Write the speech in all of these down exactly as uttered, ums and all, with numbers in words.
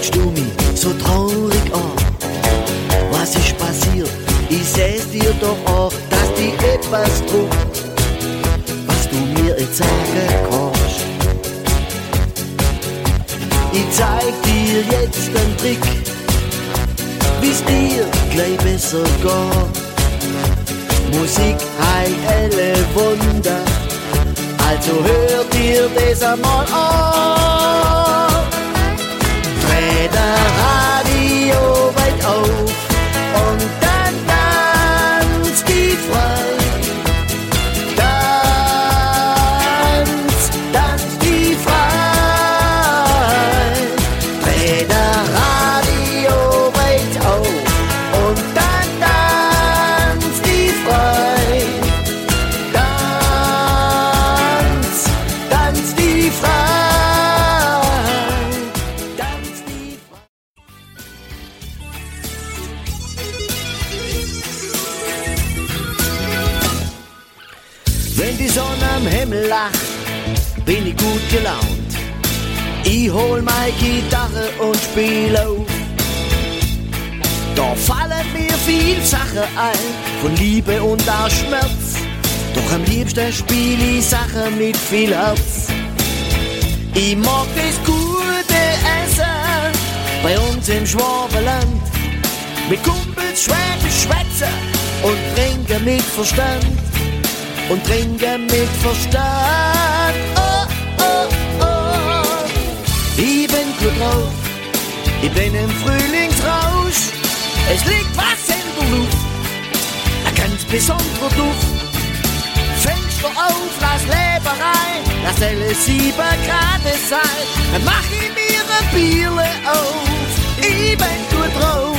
schaust du mich so traurig an? Was ist passiert? Ich seh's dir doch auch, dass dich etwas druckt, was du mir jetzt sagen kannst. Ich zeig dir jetzt einen Trick, wie's dir gleich besser geht. Musik heilt alle Wunder, also hör dir das einmal an. Dreh das Radio weit auf und dann tanz die frei. Tanz, tanz die frei. Dreh das Radio weit auf und dann tanz die frei. Tanz, tanz die frei. Tanz die frei. Wenn die Sonne am Himmel lacht, bin ich gut gelaunt. Ich hol meine Gitarre und spiel auf. Da fallen mir viel Sachen ein, von Liebe und auch Schmerz. Doch am liebsten spiel ich Sachen mit viel Herz. Ich mag das gute Essen bei uns im Schwabenland. Mit Kumpels schwäbisch schwätzen und trinken mit Verstand. Und trinken mit Verstand. Oh, oh, oh. Ich bin gut drauf, ich bin im Frühlingsrausch. Es liegt was in der Luft, ein ganz besonderer Duft. Fenster auf, lass Leben rein, lass alle sieben Grad sein. Dann mach ich mir ein Bierle auf, ich bin gut drauf.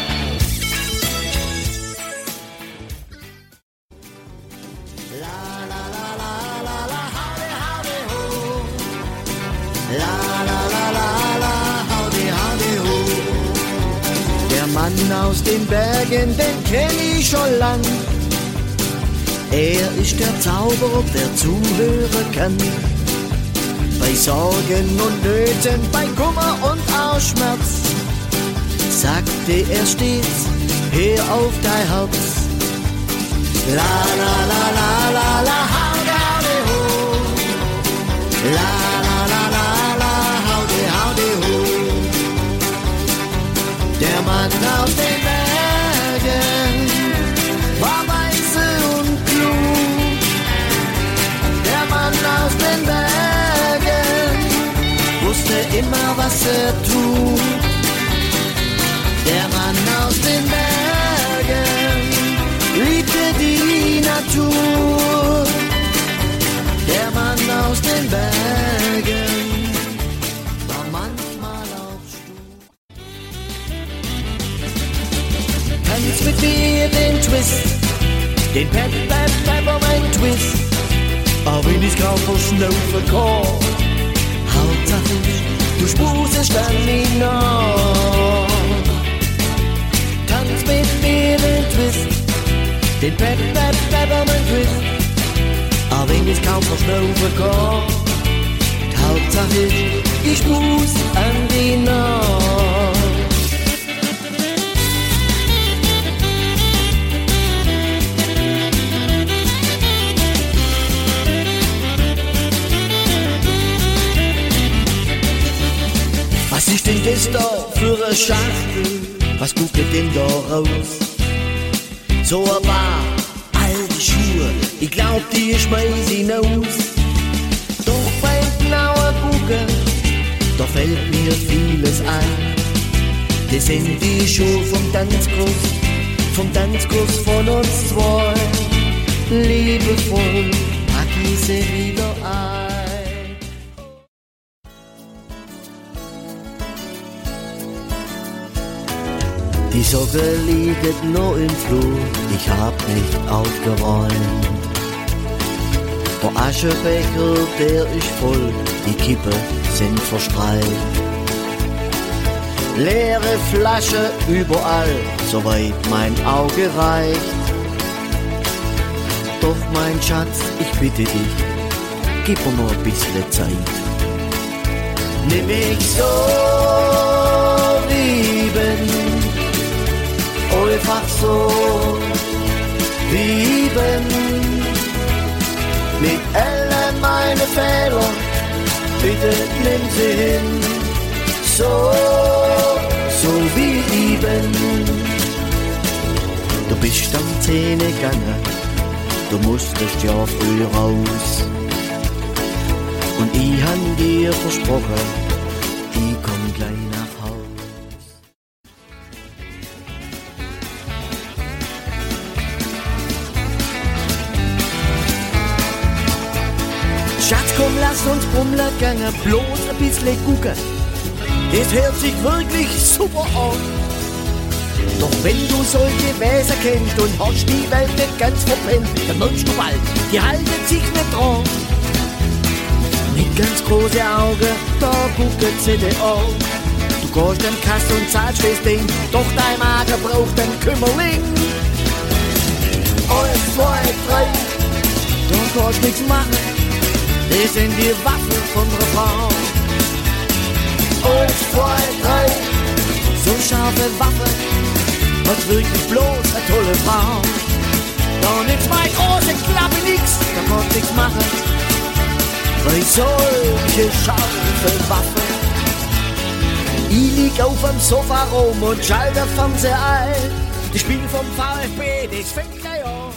La la la la la, howdy howdy ho. Der Mann aus den Bergen, den kenn ich schon lang. Er ist der Zauberer, der zuhören kann. Bei Sorgen und Nöten, bei Kummer und auch Schmerz. Sagte er stets, hör auf dein Herz. La la la la la la, howdy howdy ho. La der Mann aus den Bergen war weise und klug. Der Mann aus den Bergen wusste immer, was er tut. Der Mann aus den Bergen liebte die Natur. Der Mann aus den Bergen war manchmal auch stur. Tanz mit mir den Twist, den Pep, Pep, Peppermint Twist. Auch wenn ich's kaum verschnaufen kann, Hauptsache du spusest an mich nach. Tanz mit mir den Twist, den Pep, Pep, Peppermint Twist. Auch wenn ich's kaum verschnaufen kann, Hauptsache ich spus an dich nach. Was ist denn das da für eine Schachtel? Was guckt denn da raus? So ein paar alte Schuhe, ich glaub, die schmeiß ich aus. Doch beim genauen Gucken, da fällt mir vieles ein. Das sind die Schuhe vom Tanzkurs, vom Tanzkurs von uns zwei. Liebevoll pack ich sie wieder ein. Die Socken liegen nur im Flur, ich hab nicht aufgeräumt. Der Aschebecher, der ist voll, die Kippe sind verstrahlt. Leere Flasche überall, soweit mein Auge reicht. Doch mein Schatz, ich bitte dich, gib mir noch ein bisschen Zeit. Nimm mich so einfach so, wie ich bin. Mit allen meine Fehler, bitte nimm sie hin. So, so wie ich bin. Du bist am Zähne gegangen, du musstest ja früh raus. Und ich han dir versprochen, ich komm gleich nach Haus. Schatz, komm, lass uns brummeln gehen, bloß ein bisschen gucken. Das hört sich wirklich super an. Doch wenn du solche Wesen kennst und hast die Welt nicht ganz verpennt, dann merkst du bald, die halten sich nicht dran. Mit ganz große Augen, da gucken sie dir an. Du gehst an die Kasse und zahlst das Ding, doch dein Magen braucht einen Kümmerling. Eins, zwei, drei, da kannst du nichts machen, das sind die Waffen von der Frau. Eins, zwei, drei, so scharfe Waffe, hat wirklich bloß eine tolle Frau. Da nix bei große Klappe nix, da kannst nix machen, weil solche scharfe Waffe. Ich lieg auf dem Sofa rum und schalte Fernseher ein. Das Spiel vom VfB, das fängt gleich an.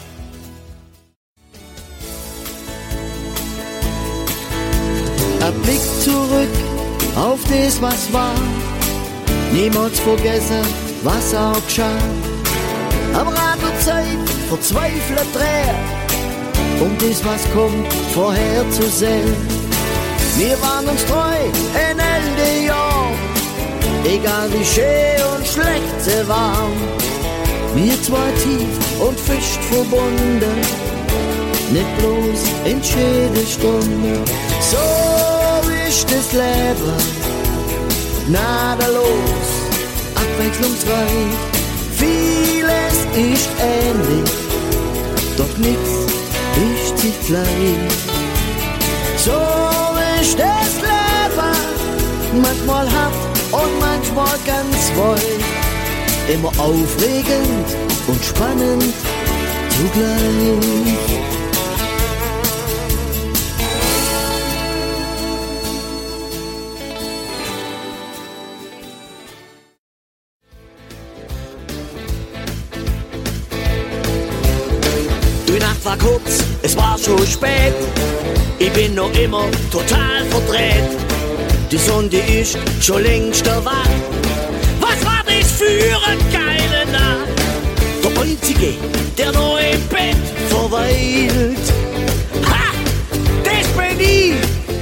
Ein Blick zurück auf das, was war. Niemals vergessen, was auch geschah. Am Rad der Zeit verzweifelt dreht, um das, was kommt, vorherzusehen. Wir waren uns treu ein Ende Jahr, egal wie schön und schlecht sie waren. Wir zwei tief und fest verbunden, nicht bloß in jede Stunde. So ist das Leben, gnadenlos, abwechslungsreich. Vieles ist ähnlich, doch nichts ist sich gleich. So ist das Leben, manchmal hart und manchmal ganz weich. Immer aufregend und spannend zugleich. Die Nacht war kurz, es war schon spät. Ich bin noch immer total verdreht. Die Sonne ist schon längst erwacht. Was war das für eine geile Nacht? Der Einzige, der noch im Bett verweilt. Ha! Das bin ich!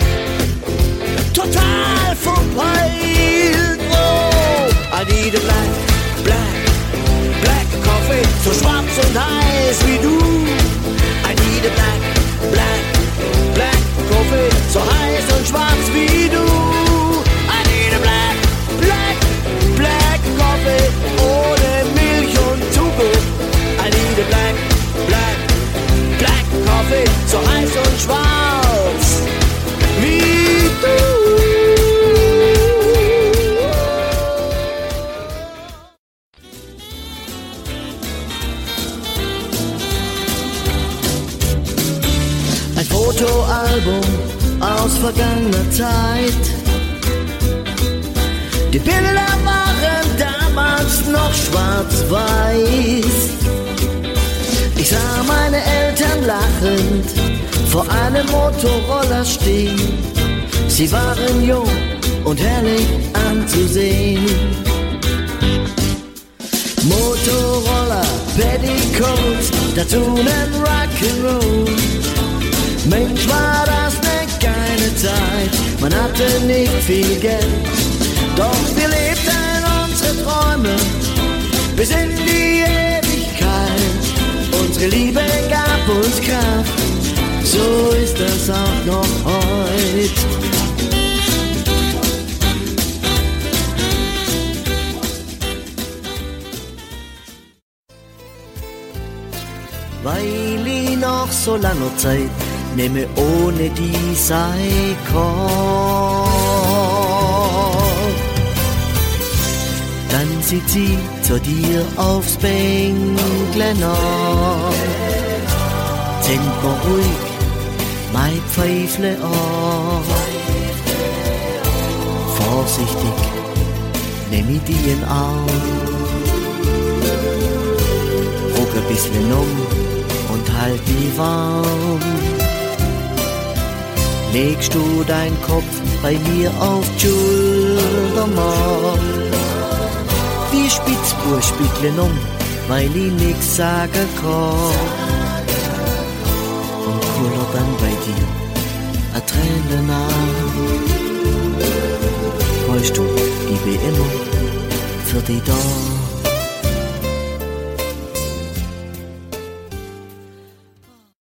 Total verpeilt! Oh! I need a black, black, black coffee, so schwarz und heiß wie du. I need a black, black, black coffee, so heiß und schwarz wie du. I need a black, black, black coffee, ohne Milch und Zucker. I need a black, black, black coffee, so heiß und schwarz wie du. Ein Fotoalbum aus vergangener Zeit. Die Bilder waren damals noch schwarz-weiß. Ich sah meine Eltern lachend vor einem Motorroller stehen. Sie waren jung und herrlich anzusehen. Motorroller, Petticoats, dazu nen Rock'n'Roll. Mensch, war das ne geile Zeit, man hatte nicht viel Geld, doch wir lebten unsere Träume bis in die Ewigkeit. Unsere Liebe gab uns Kraft, so ist das auch noch heute. Weil ich nach so langer Zeit nehme ohne die sei kann. Dann sieht sie zu dir aufs Bänkle nach. Zend mir ruhig mein Pfeifle an. Vorsichtig nehm ich die in Arm. Ruck ein bisschen um und halt die warm. Legst du dein Kopf bei mir auf die Schulter mal. Wie Spitzbur spieglen um, weil ich nix sagen kann. Und kuller dann bei dir a Träne nach. Weißt du, ich bin immer für dich da.